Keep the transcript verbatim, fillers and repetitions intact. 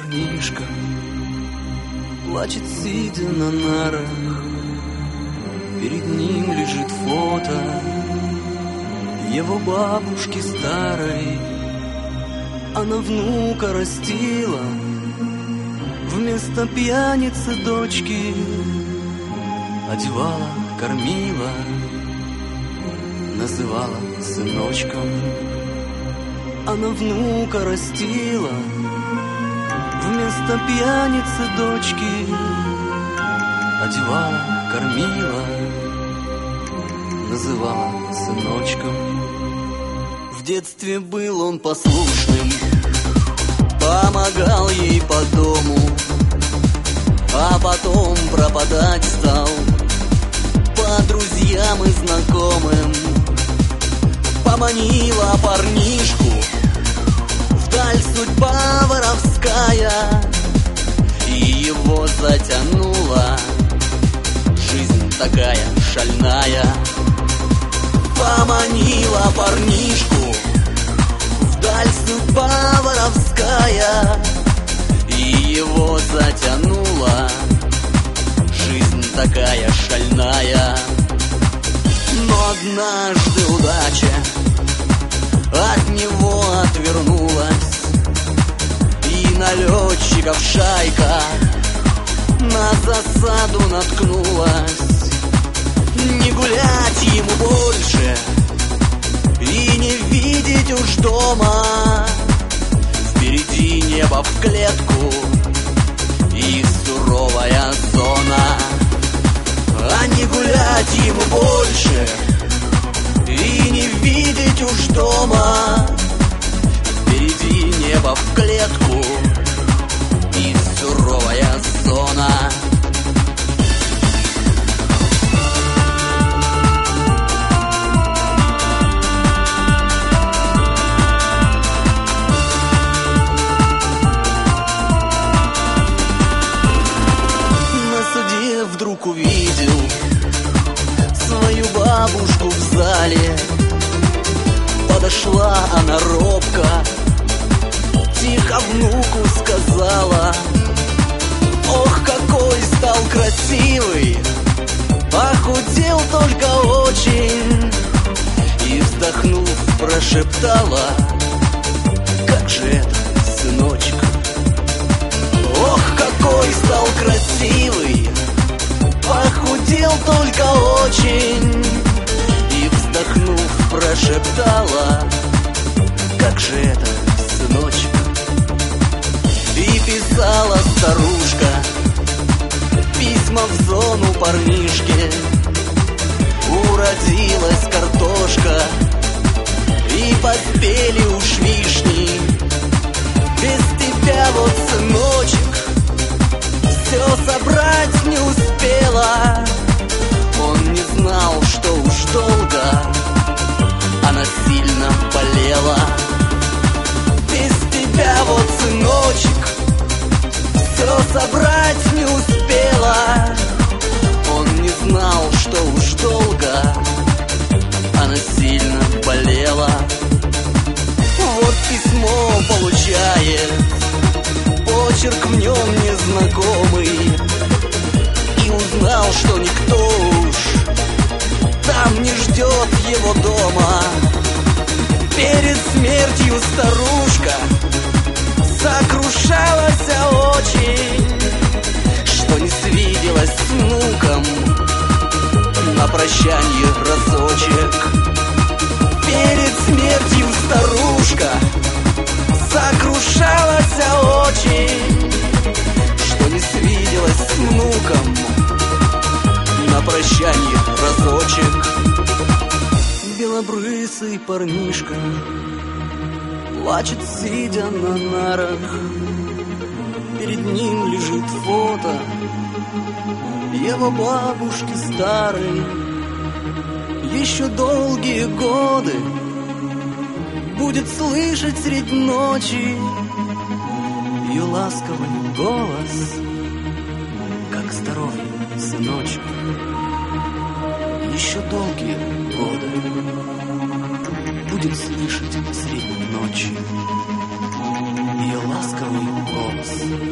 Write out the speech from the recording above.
парнишка плачет, сидя на нарах. Перед ним лежит фото его бабушки старой. Она внука растила вместо пьяницы дочки, одевала, кормила, называла сыночком. Она внука растила вместо пьяницы дочки, одевала, кормила, называла сыночком. В детстве был он послушным, помогал ей по дому, а потом пропадать стал по друзьям и знакомым. Поманила парнишку вдаль судьба воровская, и его затянула жизнь такая шальная. Поманила парнишку вдаль судьба воровская, и его затянула жизнь такая шальная. Но однажды удача от него отвернулась, и налетчиков шайка на засаду наткнулась. Не гулять ему больше и не видеть уж дома. Впереди небо в клетку и суровая зона. А не гулять ему больше и не видеть уж дома. Впереди небо в клетку и суровая зона. Вдруг увидел свою бабушку в зале. Подошла она робко, тихо внуку сказала: ох, какой стал красивый, похудел только очень. И вздохнув, прошептала: как же это, сыночек? Ох, какой стал красивый, похудел только очень. И вздохнув, прошептала: как же это, сыночек? И писала старушка письма в зону парнишке. Уродилась картошка и поспели уж вишни. Без тебя вот, сыночек, все собрать не успела. Он не знал, что уж долго она сильно болела. Без тебя вот, сыночек, все собрать не успела. Он не знал, что уж долго она сильно болела. Вот письмо получает, почерк в нем незнакомый, и узнал, что никто уж там не ждет его дома. Перед смертью старушка сокрушалась очень, что не свиделась с внуком на прощанье разочек. Перед смертью старушка сокрушалась очень, что не свиделась с внуком на прощанье разочек. Белобрысый парнишка плачет, сидя на нарах. Перед ним лежит фото его бабушки старой. Еще долгие годы будет слышать средь ночи ее ласковый голос: как здоровье, сыночек. Еще долгие годы будет слышать средь ночи ее ласковый голос: